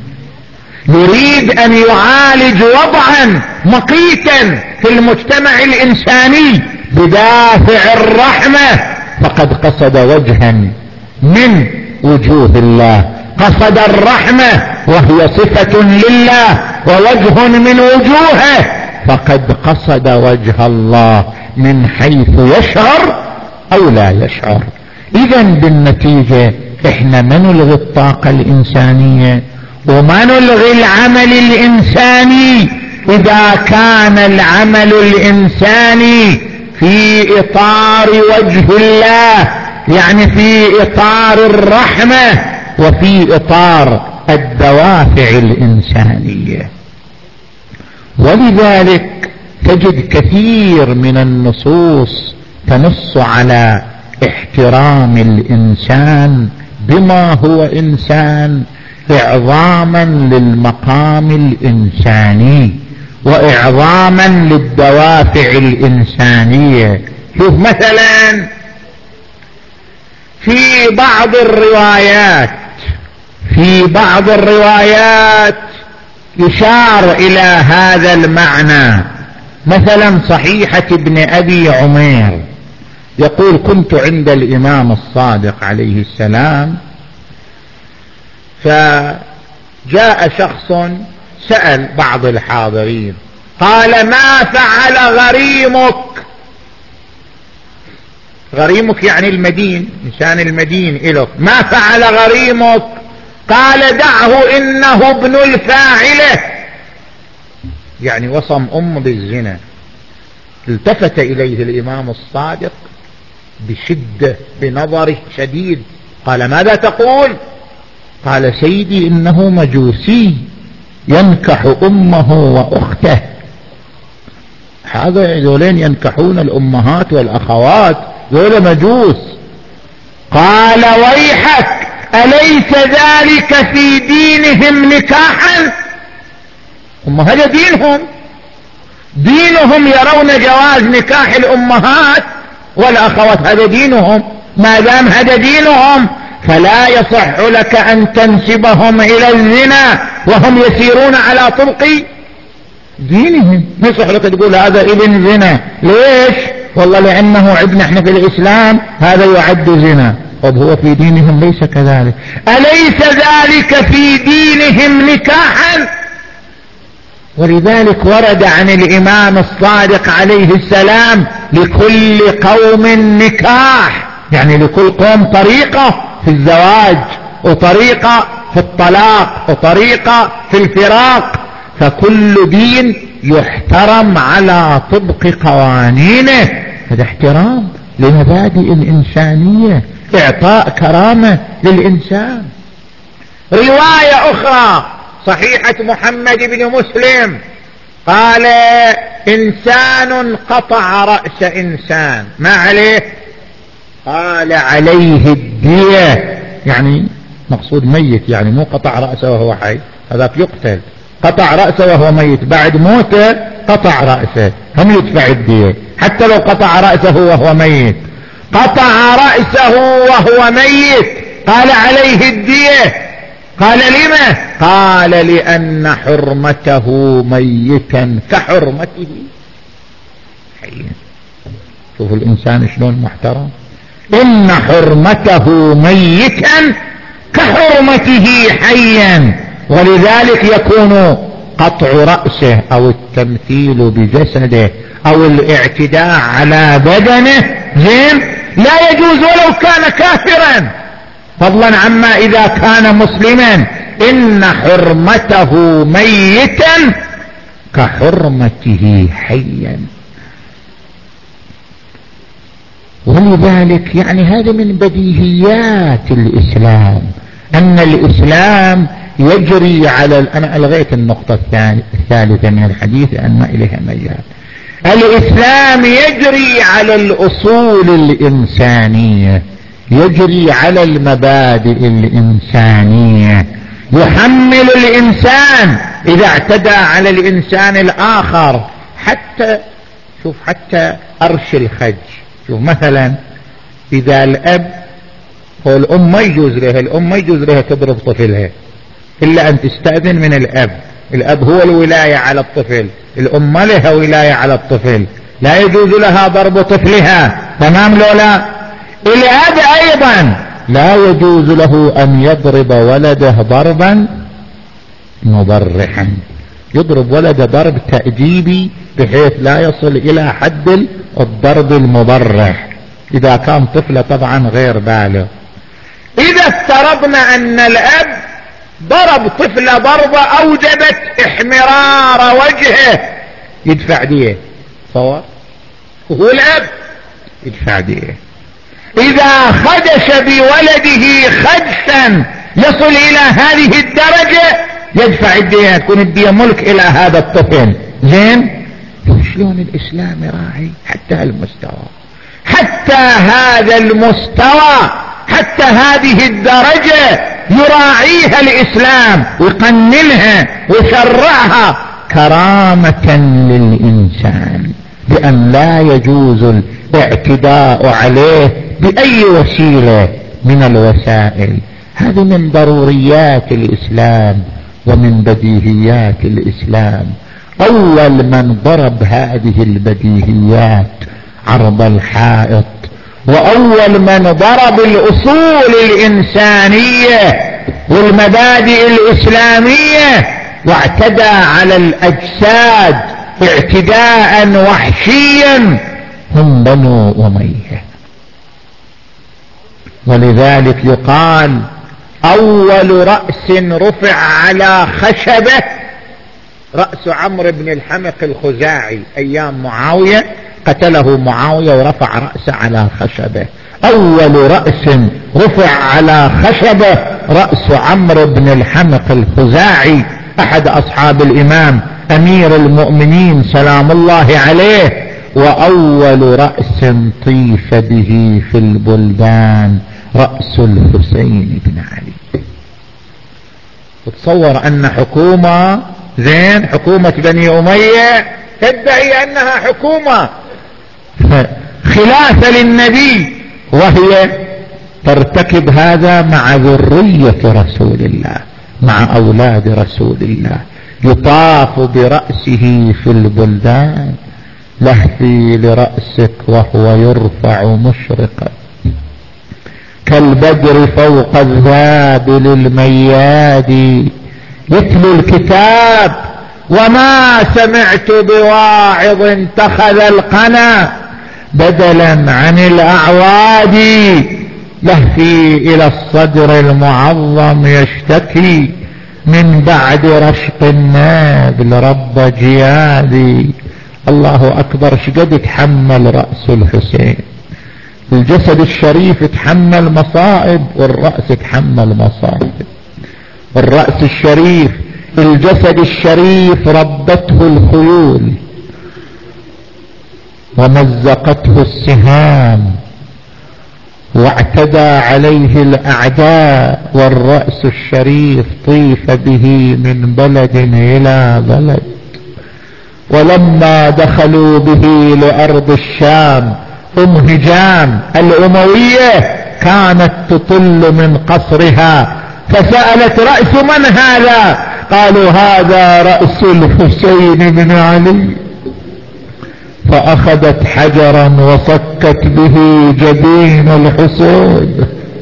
يريد أن يعالج وضعا مقيتا في المجتمع الإنساني بدافع الرحمة، فقد قصد وجها من وجوه الله، قصد الرحمة وهي صفة لله ووجه من وجوهه، فقد قصد وجه الله من حيث يشعر أو لا يشعر. إذن بالنتيجة احنا ما نلغي الطاقة الإنسانية وما نلغي العمل الإنساني إذا كان العمل الإنساني في إطار وجه الله، يعني في إطار الرحمة وفي إطار الدوافع الإنسانية. ولذلك تجد كثير من النصوص تنص على احترام الإنسان بما هو إنسان، إعظاما للمقام الإنساني وإعظاما للدوافع الإنسانية. شوف مثلا في بعض الروايات يشار إلى هذا المعنى. مثلا صحيحة ابن أبي عمير يقول: كنت عند الإمام الصادق عليه السلام، فجاء شخص سأل بعض الحاضرين، قال: ما فعل غريمك يعني المدين، إنسان المدين إلك، ما فعل غريمك؟ قال: دعه إنه ابن الفاعلة، يعني وصم بالزنا. التفت إليه الإمام الصادق بشدة، بنظره شديد، قال: ماذا تقول؟ قال: سيدي إنه مجوسي ينكح أمه وأخته. هذا ذولين ينكحون الأمهات والأخوات، ذول مجوس. قال: ويحك، أليس ذلك في دينهم نكاحا؟ هم هذا دينهم يرون جواز نكاح الأمهات والأخوات، هذا دينهم. ما دام هذا دينهم فلا يصح لك أن تنسبهم إلى الزنا وهم يسيرون على طبق دينهم. ما يصح لك تقول هذا ابن زنا. ليش؟ والله لأنه عندنا احنا في الإسلام هذا يعد زنا. طب هو في دينهم ليس كذلك. أليس ذلك في دينهم نكاحا؟ ولذلك ورد عن الإمام الصادق عليه السلام: لكل قوم نكاح، يعني لكل قوم طريقة في الزواج، وطريقة في الطلاق، وطريقة في الفراق، فكل دين يحترم على طبق قوانينه. هذا احترام لمبادئ الإنسانية، إعطاء كرامة للإنسان. رواية أخرى صحيحة محمد بن مسلم قال: إنسان قطع رأس إنسان، ما عليه؟ قال: عليه الدية، يعني مقصود ميت، يعني مو قطع رأسه وهو حي، هذاك يقتل. قطع رأسه وهو ميت، بعد موته قطع رأسه، هم يدفع الدية حتى لو قطع رأسه وهو ميت. قطع رأسه وهو ميت قال عليه الدية. قال لما؟ قال لأن حرمته ميتا كحرمته حيا. شوفوا الإنسان شلون محترم، إن حرمته ميتا كحرمته حيا. ولذلك يكون قطع رأسه أو التمثيل بجسده أو الاعتداء على بدنه زين لا يجوز ولو كان كافرا، فضلا عما إذا كان مسلما. إن حرمته ميتا كحرمته حيا. ولذلك يعني هذا من بديهيات الإسلام، أن الإسلام يجري على أنا ألغيت النقطة الثالثة من الحديث أن ما إليها مجال. الإسلام يجري على الأصول الإنسانية، يجري على المبادئ الإنسانية، يحمل الإنسان إذا اعتدى على الإنسان الآخر. حتى شوف حتى أرش الخج، شوف مثلا إذا الأب هو الأم ما يجوز لها، الأم ما يجوز لها تضرب طفلها إلا أن تستأذن من الأب. الأب هو الولاية على الطفل، الأم ما لها ولاية على الطفل، لا يجوز لها ضرب طفلها، تمام لو لا؟ الأب أيضا لا يجوز له أن يضرب ولده ضربا مبرحا، يضرب ولده ضرب تأديبي بحيث لا يصل إلى حد الضرب المبرح إذا كان طفله طبعا غير بالغ. إذا افترضنا أن الأب ضرب طفل ضربة أوجبت احمرار وجهه، يدفع دية، صور وهو الأب يدفع دية. إذا خدش بولده خدشا يصل إلى هذه الدرجة يدفع الدية، تكون الدية ملك إلى هذا الطفل. زين شلون الإسلام يراعي حتى هالمستوى، حتى هذا المستوى، حتى هذه الدرجة يراعيها الإسلام ويقننها ويشرعها كرامة للإنسان، بأن لا يجوز الاعتداء عليه بأي وسيلة من الوسائل. هذه من ضروريات الإسلام ومن بديهيات الإسلام. أول من ضرب هذه البديهيات عرض الحائط، وأول من ضرب الأصول الإنسانية والمبادئ الإسلامية واعتدى على الأجساد اعتداء وحشيا هم بنو أمية. ولذلك يقال أول رأس رفع على خشبة رأس عمرو بن الحمق الخزاعي أيام معاوية، قتله معاوية ورفع رأسه على خشبة. أول رأس رفع على خشبة رأس عمرو بن الحمق الخزاعي أحد أصحاب الإمام أمير المؤمنين سلام الله عليه. وأول رأس طيف به في البلدان رأس الحسين بن علي. وتصور أن حكومة زين حكومة بني أمية تدعي أنها حكومة خلافة للنبي، وهي ترتكب هذا مع ذرية رسول الله، مع أولاد رسول الله. يطاف برأسه في البلدان، لهفي لرأسك وهو يرفع مشرقا كالبدر فوق الذابل المياد. يتلو الكتاب وما سمعت بواعظ اتخذ القنا بدلا عن الأعواد. لهفي إلى الصدر المعظم يشتكي من بعد رشق النابل رب جيادي. الله أكبر، شقد يتحمل رأس الحسين. الجسد الشريف يتحمل مصائب والرأس يتحمل مصائب. الرأس الشريف الجسد الشريف ربته الخيول ومزقته السهام واعتدى عليه الأعداء، والرأس الشريف طيف به من بلد إلى بلد. ولما دخلوا به لأرض الشام، هجام الأموية كانت تطل من قصرها، فسألت: رأس من هذا؟ قالوا: هذا رأس الحسين بن علي. فأخذت حجرا وصكت به جبين الحسين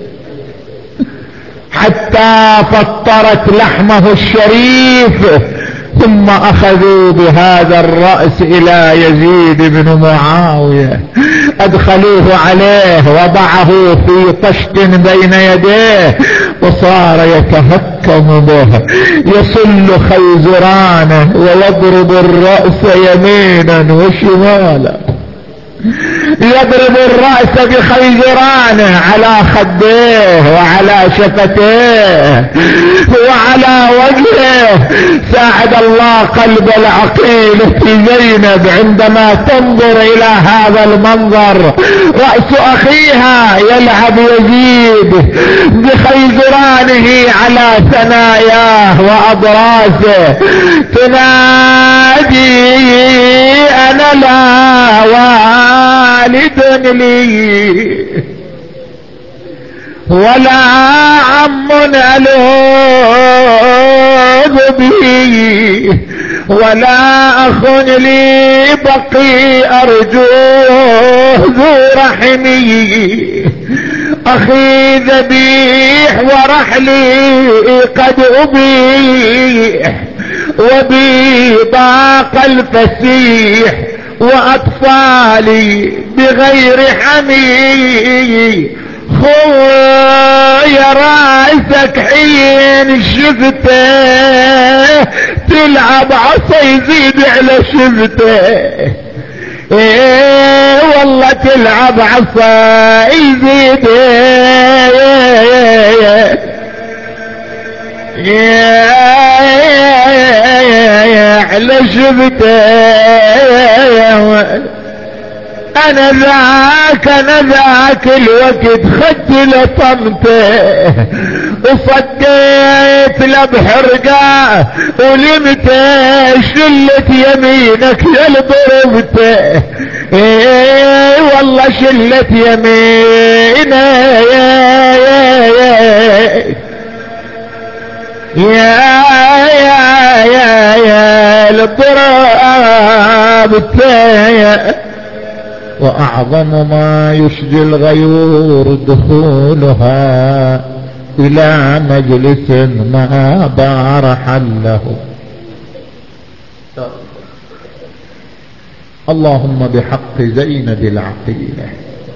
حتى فطرت لحمه الشريف، ثم أخذوا بهذا الرأس إلى يزيد بن معاوية، أدخلوه عليه، وضعه في طشت بين يديه، وصار يتهكم به، يصل خيزرانه ويضرب الرأس يمينا وشمالا، يضرب الرأس بخيزرانه على خديه وعلى شفتيه وعلى وجهه. ساعد الله قلب العقيلة زينب عندما تنظر إلى هذا المنظر، رأس أخيها يلعب يزيد بخيزرانه على ثناياه وأضراسه، تنادي: أنا لا والد لي ولا عم ألوذ به ولا أخ لي بقي أرجوه ذو رحمي، أخي ذبيح ورحلي قد أبيح، وبي ضاق الفسيح وأطفالي بغير حمي. خويا راسك حين شفته تلعب عصا يزيد على شفته، ايه والله تلعب عصا يزيد على شفته. انا ذاك الوقت خدت لطمته وصديت له بحرقه ولمته، شلت يمينك يا ضربته، ايه والله شلت يمينه يا الضربته. وأعظم ما يشجي الغيور دخولها إلى مجلس ما بار حله. اللهم بحق زينب العقيلة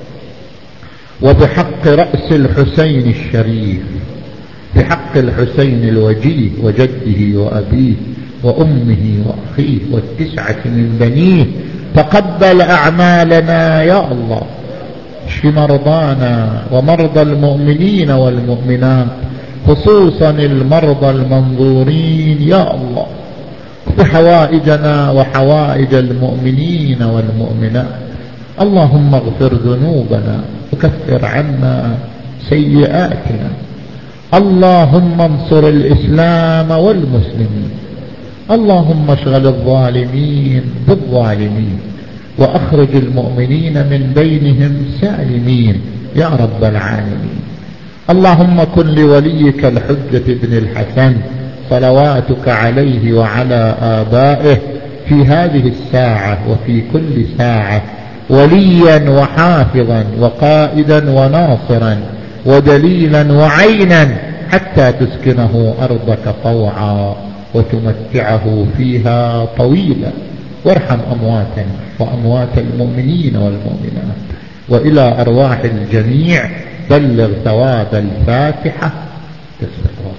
وبحق رأس الحسين الشريف، بحق الحسين الوجيه وجده وأبيه وأمه وأخيه والتسعة من بنيه، تقبل أعمالنا يا الله، اشف مرضانا ومرضى المؤمنين والمؤمنات، خصوصا المرضى المنظورين يا الله، بحوائجنا وحوائج المؤمنين والمؤمنات. اللهم اغفر ذنوبنا وكفر عنا سيئاتنا. اللهم انصر الإسلام والمسلمين. اللهم اشغل الظالمين بالظالمين واخرج المؤمنين من بينهم سالمين يا رب العالمين. اللهم كن لوليك الحجة بن الحسن صلواتك عليه وعلى آبائه في هذه الساعة وفي كل ساعة وليا وحافظا وقائدا وناصرا ودليلا وعينا، حتى تسكنه أرضك طوعا وتمتعه فيها طويلا. وارحم أمواتنا وأموات المؤمنين والمؤمنات. وإلى أرواح الجميع بلغ ثواب الفاتحة.